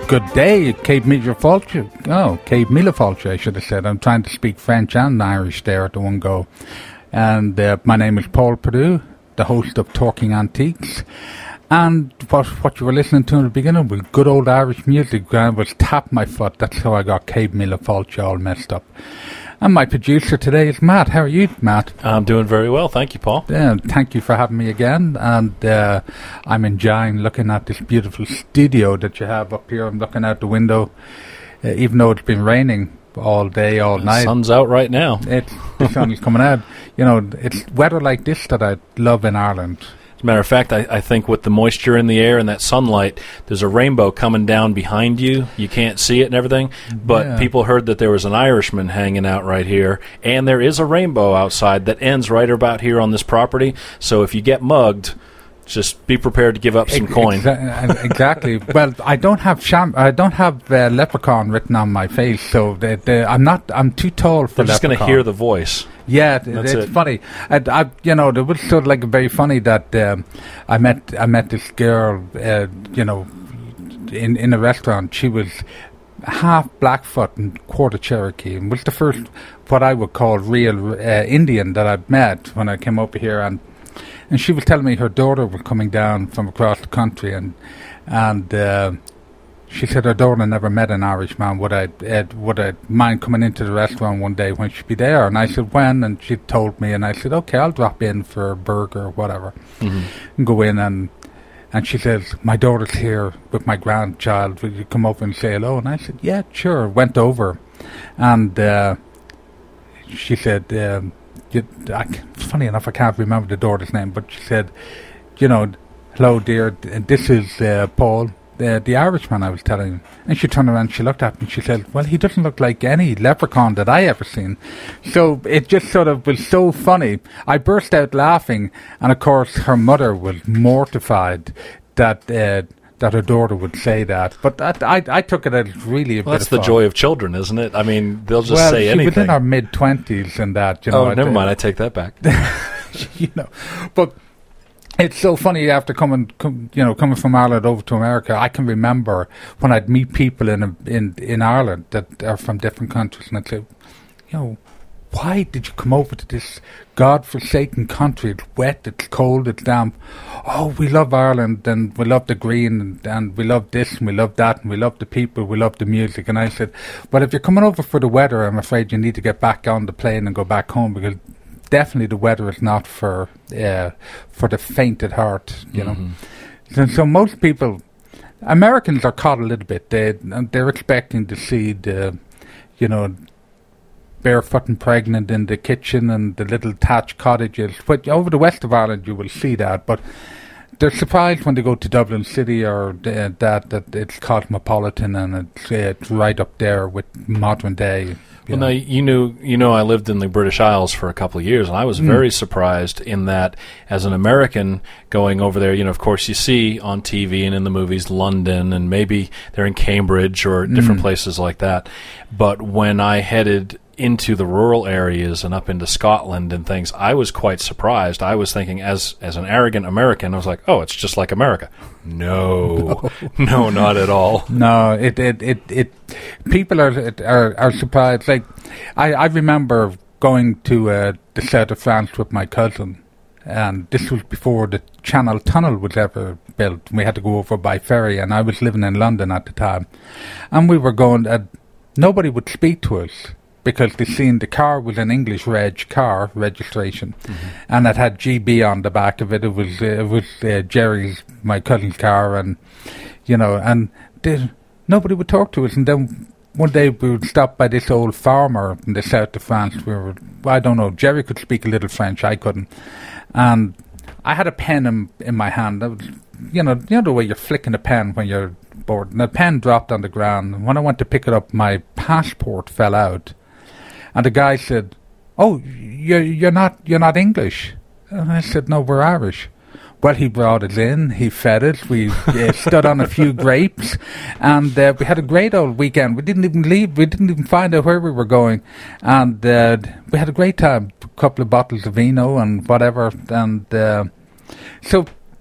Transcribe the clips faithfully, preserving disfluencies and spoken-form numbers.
good day, Cape Mila Falcha. Oh, Cape Mila Falcha, I should have said. I'm trying to speak French and Irish there at the one go. And uh, my name is Paul Perdue, the host of Talking Antiques. And what, what you were listening to in the beginning was good old Irish music. I was Tap My Foot. That's how I got Cape Mila Falcha all messed up. And my producer today is Matt. How are you, Matt? I'm doing very well. Thank you, Paul. Yeah, thank you for having me again. And uh, I'm enjoying looking at this beautiful studio that you have up here. I'm looking out the window, uh, even though it's been raining all day, all the night. The sun's out right now. It's, the sun is coming out. You know, it's weather like this that I love in Ireland. As a matter of fact, I, I think with the moisture in the air and that sunlight, there's a rainbow coming down behind you. You can't see it and everything, but yeah. people heard that there was an Irishman hanging out right here, and there is a rainbow outside that ends right about here on this property. So if you get mugged, just be prepared to give up some Ex- coin. Exa- exactly. Well, I don't have sham- I don't have uh, leprechaun written on my face, so the, the, I'm not. I'm too tall for. They're just going to hear the voice. Yeah, th- it's it. funny. And I, you know, it was sort of like very funny that um, I met I met this girl, uh, you know, in in a restaurant. She was half Blackfoot and quarter Cherokee, and was the first what I would call real uh, Indian that I met when I came over here. And and she was telling me her daughter was coming down from across the country, and and. Uh, She said her daughter never met an Irishman. Would I uh, would I mind coming into the restaurant one day when she'd be there? And I said, when? And she told me, and I said, okay, I'll drop in for a burger or whatever. Mm-hmm. And go in, and and she says, my daughter's here with my grandchild. Will you come over and say hello? And I said, yeah, sure. Went over, and uh, she said, um, you, I, funny enough, I can't remember the daughter's name, but she said, you know, hello, dear, this is uh, Paul. The, the Irishman I was telling you. And she turned around and she looked at me and she said, well, he doesn't look like any leprechaun that I ever seen. So it just sort of was so funny. I burst out laughing, and of course her mother was mortified that uh, that her daughter would say that. But that, I I took it as really a well, bit that's of the fun. Joy of children, isn't it? I mean, they'll just well, say she anything. was in her mid-twenties and that, you know. Oh, never mind, I take that back. You know, but it's so funny after coming, com, you know, coming from Ireland over to America. I can remember when I'd meet people in a, in in Ireland that are from different countries, and I'd say, you know, why did you come over to this God-forsaken country? It's wet, it's cold, it's damp. Oh, we love Ireland, and we love the green, and, and we love this, and we love that, and we love the people, we love the music. And I said, well, if you're coming over for the weather, I'm afraid you need to get back on the plane and go back home, because definitely the weather is not for uh, for the faint at heart, you mm-hmm. know. So, so most people, Americans are caught a little bit. They, they're expecting to see the, you know, barefoot and pregnant in the kitchen and the little thatched cottages. But over the west of Ireland you will see that. But they're surprised when they go to Dublin City or uh, that, that it's cosmopolitan and it's, uh, it's right up there with modern day. Well, now, you knew, you know, I lived in the British Isles for a couple of years, and I was mm. very surprised in that, as an American going over there, you know, of course, you see on T V and in the movies London, and maybe they're in Cambridge or different mm. places like that. But when I headed into the rural areas and up into Scotland and things, I was quite surprised. I was thinking, as as an arrogant American, I was like, oh, it's just like America. No, no, no not at all. No, it, it, it, it people are, are, are surprised. Like, I, I remember going to uh, the south of France with my cousin, and this was before the Channel Tunnel was ever built. We had to go over by ferry, and I was living in London at the time. And we were going, uh, nobody would speak to us, because they seen the car was an English reg car registration, mm-hmm. and it had G B on the back of it. It was uh, it was uh, Jerry's, my cousin's car, and you know, and they, nobody would talk to us. And then one day we would stop by this old farmer in the south of France. We were, I don't know, Jerry could speak a little French, I couldn't, and I had a pen in, in my hand. I was, you know, you know the way you're flicking a pen when you're bored, and the pen dropped on the ground. And when I went to pick it up, my passport fell out. And the guy said, "Oh, you're you're not you're not English." And I said, "No, we're Irish." Well, he brought us in. He fed us. We uh, stood on a few grapes, and uh, we had a great old weekend. We didn't even leave. We didn't even find out where we were going, and uh, we had a great time. A couple of bottles of vino and whatever, and uh, so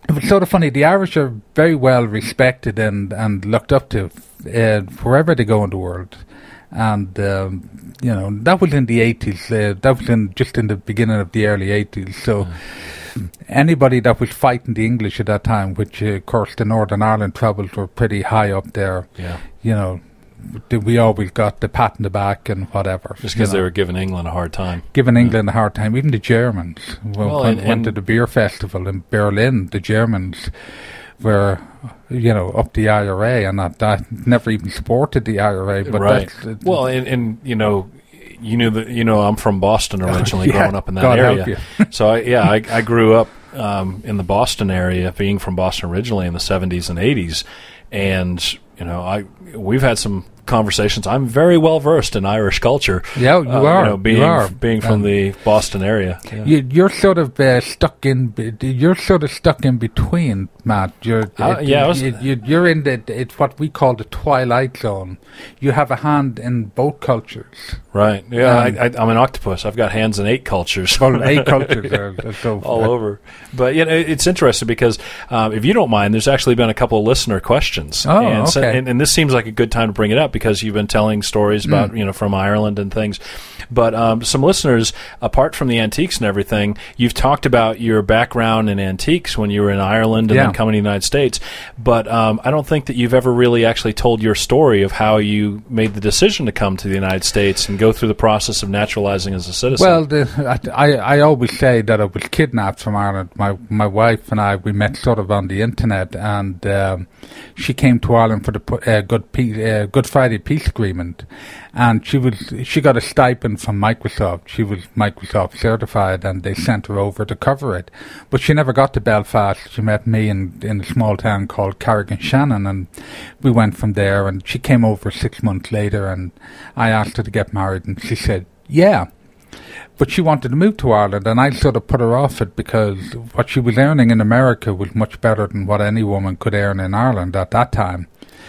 it was sort of funny. The Irish are very well respected and, and looked up to uh, wherever they go in the world. And, um, you know, that was in the eighties. Uh, that was in just in the beginning of the early eighties. So mm. anybody that was fighting the English at that time, which, uh, of course, the Northern Ireland troubles were pretty high up there, yeah. you know, we always got the pat in the back and whatever. Just because they were giving England a hard time. Giving England yeah. a hard time. Even the Germans. Well, well and, went and to the beer festival in Berlin. The Germans were, you know, up the I R A, and that, that never even supported the I R A. But right. That's, well, and, and, you know, you knew that, you know, I'm from Boston originally, yeah, growing up in that God area. So, I, yeah, I, I grew up um, in the Boston area, being from Boston originally in the seventies and eighties. And, you know, I we've had some conversations. I'm very well versed in Irish culture. Yeah, you uh, are. You know, being you are. being from um, the Boston area. Yeah. You, you're sort of uh, stuck in. You're sort of stuck in between, Matt. You're uh, it, yeah. You, you, you're in the. It's what we call the twilight zone. You have a hand in both cultures. Right. Yeah. Um, I, I, I'm an octopus. I've got hands in eight cultures. Well, eight cultures are, so all uh, over. But you know, it's interesting because um, if you don't mind, there's actually been a couple of listener questions. Oh, and okay. So, and, and this seems like a good time to bring it up because you've been telling stories about mm. you know from Ireland and things. But um, some listeners, apart from the antiques and everything, you've talked about your background in antiques when you were in Ireland and yeah. then coming to the United States. But um, I don't think that you've ever really actually told your story of how you made the decision to come to the United States and go through the process of naturalizing as a citizen. Well, the, I, I always say that I was kidnapped from Ireland. My my wife and I, we met sort of on the internet, and um, she came to Ireland for the uh, Good Pe- uh, Good Friday Peace Agreement, and she was she got a stipend from Microsoft. She was Microsoft certified, and they sent her over to cover it. But she never got to Belfast. She met me in in a small town called Carrick-on-Shannon, and we went from there. And she came over six months later, and I asked her to get married, and she said, yeah. But she wanted to move to Ireland, and I sort of put her off it because what she was earning in America was much better than what any woman could earn in Ireland at that time.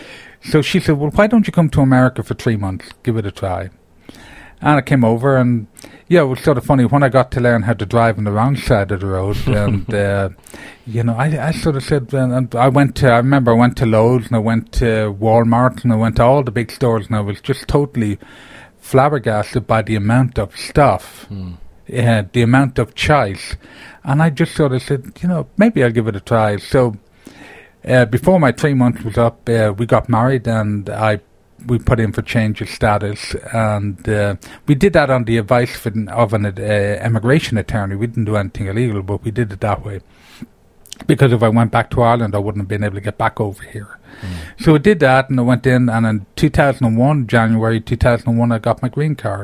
So she said, well, why don't you come to America for three months? Give it a try. And I came over, and, yeah, it was sort of funny. When I got to learn how to drive on the wrong side of the road, and, uh, you know, I, I sort of said, uh, and I went to, I remember I went to Lowe's, and I went to Walmart, and I went to all the big stores, and I was just totally flabbergasted by the amount of stuff, mm. uh, the amount of choice. And I just sort of said, you know, maybe I'll give it a try. So uh, before my three months was up, uh, we got married, and I we put in for change of status. And uh, we did that on the advice of an, of an uh, immigration attorney. We didn't do anything illegal, but we did it that way. Because if I went back to Ireland, I wouldn't have been able to get back over here. Mm. So I did that, and I went in, and in two thousand one, January two thousand one, I got my green card.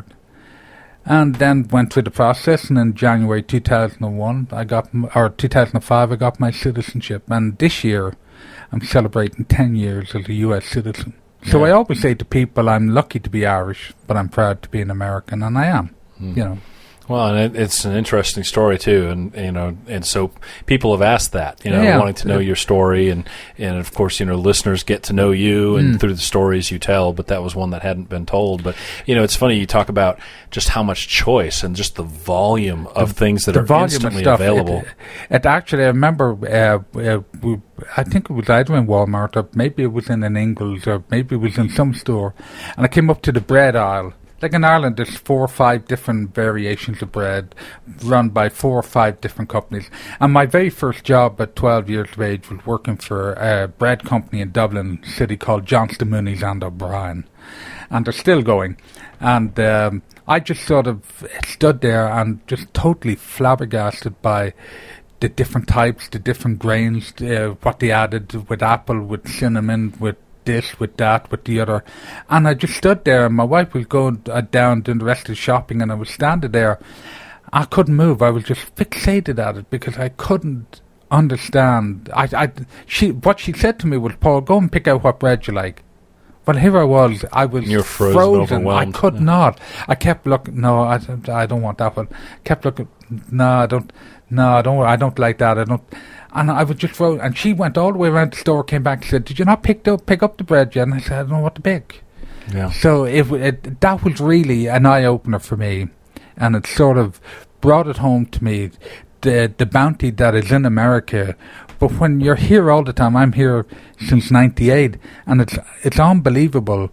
And then went through the process, and in January two thousand one, I got, m- or two thousand five, I got my citizenship. And this year, I'm celebrating ten years as a U S citizen. So yeah. I always say to people, I'm lucky to be Irish, but I'm proud to be an American, and I am, mm. you know. Well, and it, it's an interesting story too, and you know, and so people have asked that, you know, yeah. wanting to know your story, and and of course, you know, listeners get to know you and mm. through the stories you tell. But that was one that hadn't been told. But you know, it's funny you talk about just how much choice and just the volume of the, things that the are volume instantly of stuff. available. It, it actually, I remember, uh, uh, we, I think it was either in Walmart or maybe it was in an Ingles or maybe it was in some store, and I came up to the bread aisle. Like in Ireland, there's four or five different variations of bread run by four or five different companies. And my very first job at twelve years of age was working for a bread company in Dublin City called Johnston Mooney's and O'Brien. And they're still going. And um, I just sort of stood there and just totally flabbergasted by the different types, the different grains, uh, what they added with apple, with cinnamon, with this, with that, with the other. And I just stood there, and my wife was going uh, down doing the rest of the shopping, and I was standing there. I couldn't move. I was just fixated at it because I couldn't understand. I, I, she, what she said to me was, Paul, go and pick out what bread you like. Well, here I was. I was You're frozen, frozen. overwhelmed. I could yeah. not. I kept looking. No, I don't, I don't want that one. Kept looking. No, I don't. No, I don't. I don't like that. I don't. And I was just frozen. And she went all the way around the store, came back and said, did you not pick up pick up the bread yet? And I said, I don't know what to pick. Yeah. So it, it that was really an eye-opener for me. And it sort of brought it home to me the the bounty that is in America. But when you're here all the time, I'm here since ninety-eight, and it's it's unbelievable.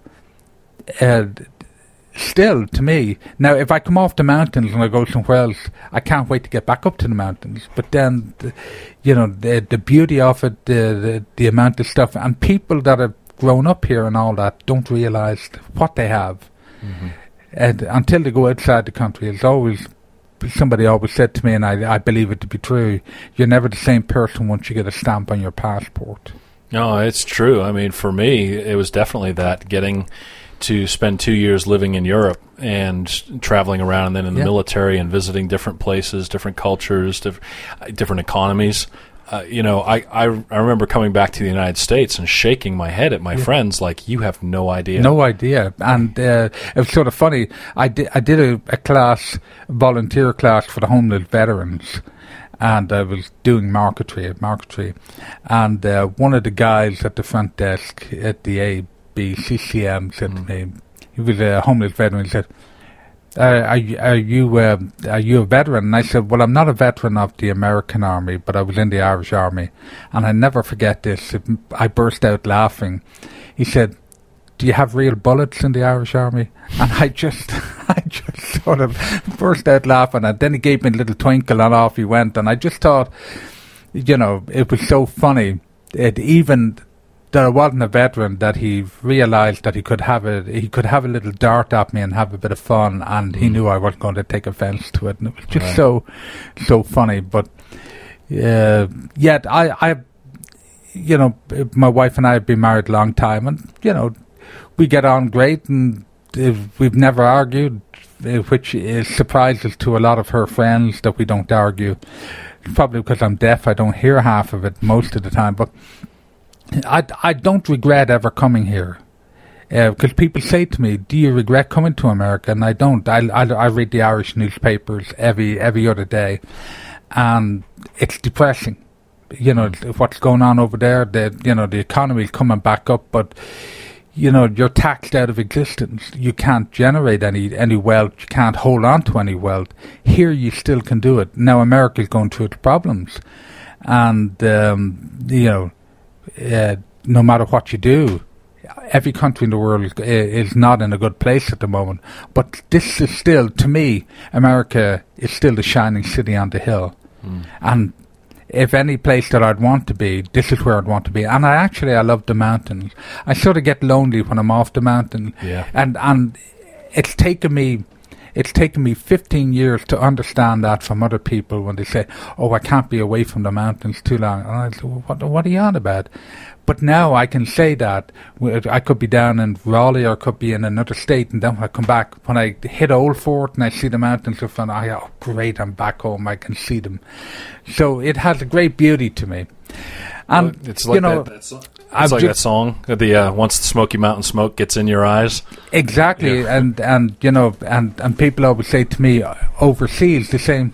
Uh, still, to me, now if I come off the mountains and I go somewhere else, I can't wait to get back up to the mountains. But then, the, you know, the the beauty of it, the, the the amount of stuff, and people that have grown up here and all that don't realise what they have, mm-hmm. and until they go outside the country. It's always somebody always said to me, and I I believe it to be true. You're never the same person once you get a stamp on your passport. No, it's true. I mean, for me, it was definitely that getting to spend two years living in Europe and traveling around, and then in the yeah. military and visiting different places, different cultures, diff- different economies. Uh, you know, I, I I remember coming back to the United States and shaking my head at my yeah. friends like, you have no idea. No idea. And uh, it was sort of funny. I did, I did a, a class, a volunteer class for the homeless veterans, and I was doing marketry, marketry. And uh, one of the guys at the front desk at the A B C C M said mm. to me, he was a homeless veteran, he said, Uh, are, you- are you uh, are you a veteran? And I said, well, I'm not a veteran of the American Army, but I was in the Irish Army. And I never forget this. It, I burst out laughing. He said, do you have real bullets in the Irish Army? And I just I just sort of burst out laughing. And then he gave me a little twinkle and off he went. And I just thought, you know, it was so funny. It even... that I wasn't a veteran, that he realised that he could have a he could have a little dart at me and have a bit of fun, and he knew I wasn't going to take offence to it, and it was just right. so so funny. But uh, yet I, I, you know, my wife and I have been married a long time, and you know, we get on great, and uh, we've never argued, uh, which is surprises to a lot of her friends that we don't argue. Probably because I'm deaf, I don't hear half of it most of the time, but. I, I don't regret ever coming here, because uh, people say to me, do you regret coming to America? And I don't. I, I, I read the Irish newspapers every every other day, and it's depressing. You know, what's going on over there, the, you know, the economy is coming back up, but, you know, you're taxed out of existence. You can't generate any, any wealth. You can't hold on to any wealth. Here you still can do it. Now America's going through its problems, and, um, you know, Uh, no matter what you do, every country in the world is, is not in a good place at the moment. But this is still, to me, America is still the shining city on the hill. Mm. And if any place that I'd want to be, this is where I'd want to be. And I actually, I love the mountains. I sort of get lonely when I'm off the mountain. Yeah. And, and it's taken me... It's taken me fifteen years to understand that from other people when they say, oh, I can't be away from the mountains too long. And I say, well, what, what are you on about? But now I can say that. I could be down in Raleigh or I could be in another state, and then when I come back, when I hit Old Fort and I see the mountains, and I go, oh, great, I'm back home, I can see them. So it has a great beauty to me. And, well, it's like you know, that, that's It's like that song, the uh, once the Smoky Mountain smoke gets in your eyes. Exactly, yeah. and and you know, and, and people always say to me uh, overseas, they say,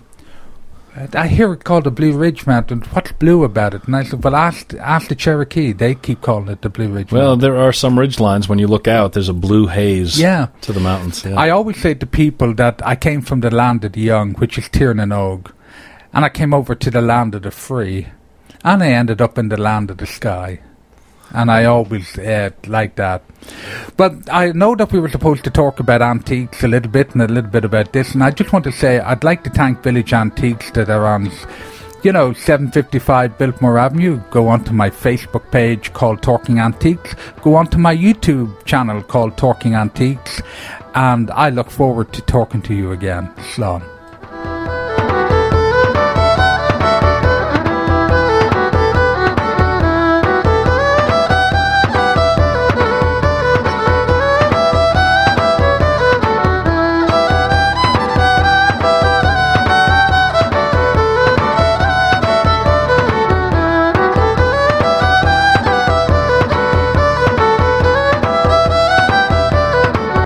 I hear it called the Blue Ridge Mountain. What's blue about it? And I said, well, ask, ask the Cherokee. They keep calling it the Blue Ridge well, Mountain. Well, there are some ridge lines. When you look out, there's a blue haze yeah. to the mountains. Yeah. I always say to people that I came from the land of the young, which is Tirnanog, and I came over to the land of the free, and I ended up in the land of the sky. And I always uh, like that. But I know that we were supposed to talk about antiques a little bit and a little bit about this. And I just want to say I'd like to thank Village Antiques that are on, you know, seven fifty-five Biltmore Avenue. Go onto my Facebook page called Talking Antiques. Go onto my YouTube channel called Talking Antiques. And I look forward to talking to you again. Slán.